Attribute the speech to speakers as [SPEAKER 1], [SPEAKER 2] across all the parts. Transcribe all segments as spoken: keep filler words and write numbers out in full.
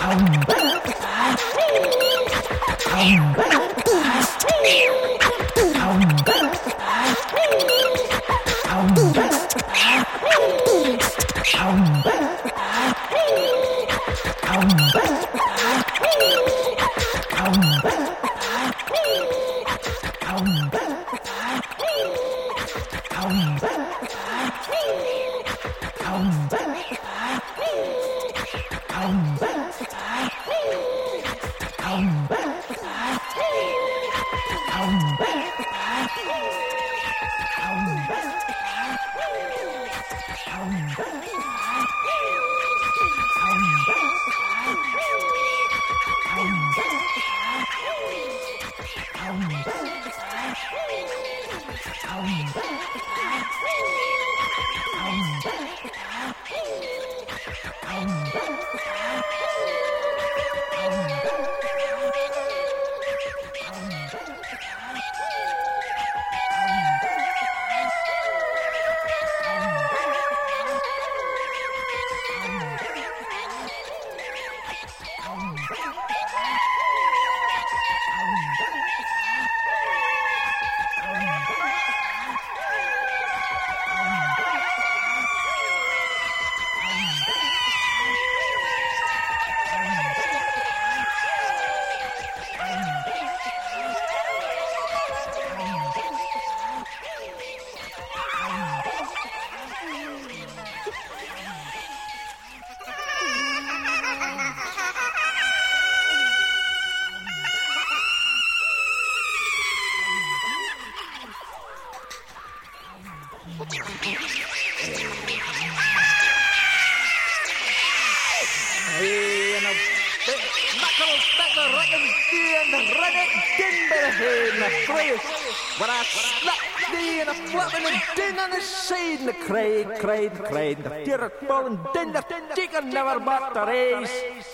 [SPEAKER 1] Craig, Craig, Craig, the deer fallen, then the chicken never bought the race.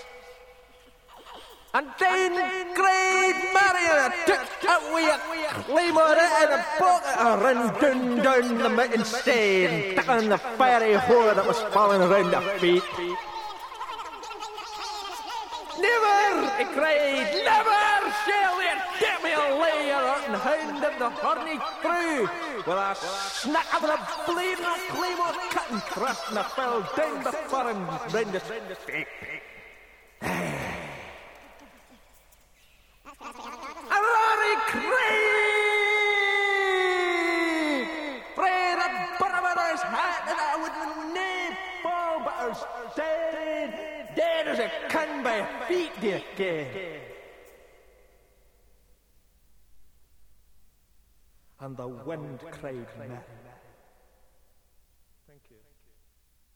[SPEAKER 1] And then Craig Marion took away a claymore and a bucket and ran down, down the mountain stone, stuck on the fiery whore that was falling around their feet. Never, he cried, never shall they get me a layer and hound of the horny crew. With a snack of a bleeding claymore cut and thrust and I fell down before him round his feet. A roaring cry! Pray the bottom of his hat and I would nae fall but I was dead, dead as a can by feet, dear kid. And the wind cried me.